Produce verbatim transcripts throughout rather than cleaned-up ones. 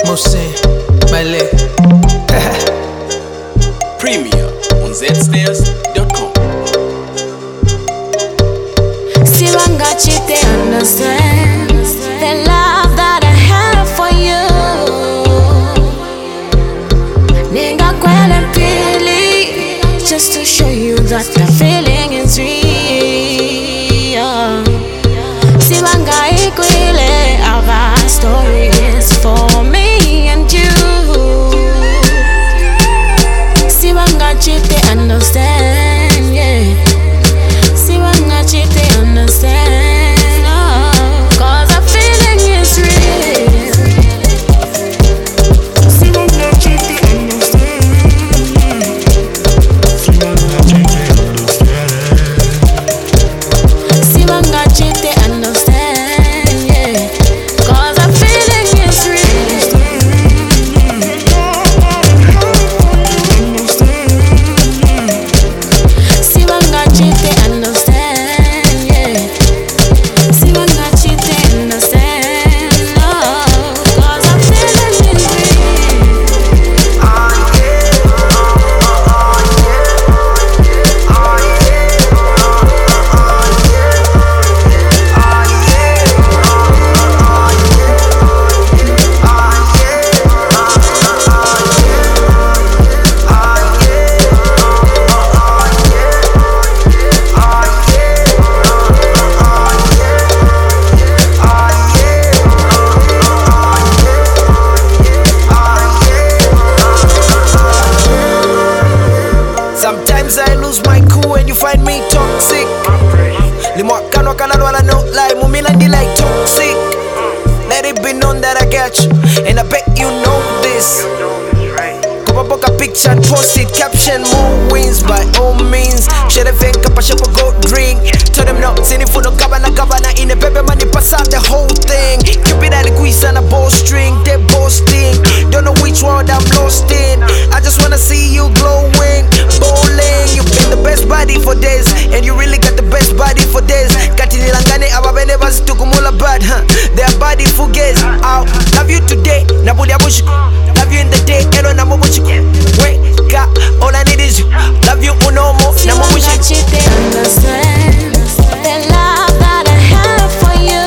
Moussin, Malay. Premier on z snares dot com. Siwangachi, they understand the love that I have for you. Ninga kwele pili, just to show you that the feeling is real. Siwanga ikwile, our story is for me and you. Siwangachi, they understand, yeah. Siwangachi, they understand, oh, cause the feeling is real. Siwangachi, they understand. Siwangachi, they understand, yeah, cause the feeling is real. Siwangachi, they understand, yeah. Siwangachi, they understand, oh, cause the feeling is real. Sometimes I lose my cool and you find me toxic. Limwakano kanalwala no lie, mumilandi like toxic. Let it be known that I got you, and I bet you know this. Book a picture and post it, caption more wins by all means. Share the fake up a shop a gold drink. Tell them no, send it for no cabana cabana in a baby money pass out the whole thing. Keep it at the quiz and a bowstring, they boasting. Don't know which world I'm lost in. I just wanna see you glowing, bowling. You've been the best body for days, and you really got the best body for days. Katini langane ababene basi tukumula bad, huh? Their body fugazi. I'll love you today, nabudi abushi. Love you in the day, ero na mubuchi. Wake up, all I need is you. Love you unomo, na mubuchi. Siwangachi, they understand the love that I have for you.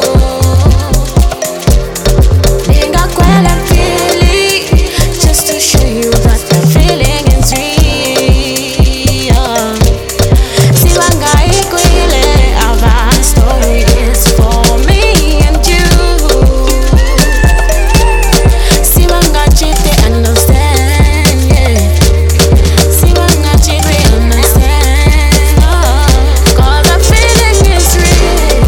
Ninga kwele pili, just to show you that the feeling is real. Siwanga ikwile, our story is for me and you. Siwangachi, they understand, yeah. Siwangachi, they understand, oh, cause the feeling is real.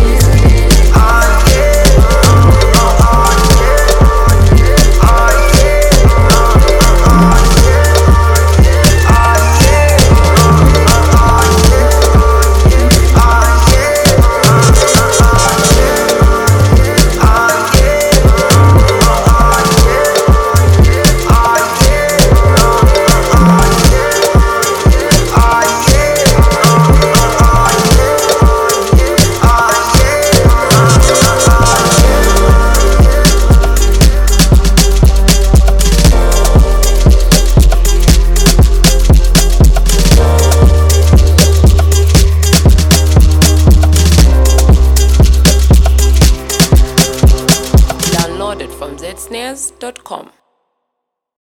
Downloaded from z snares dot com.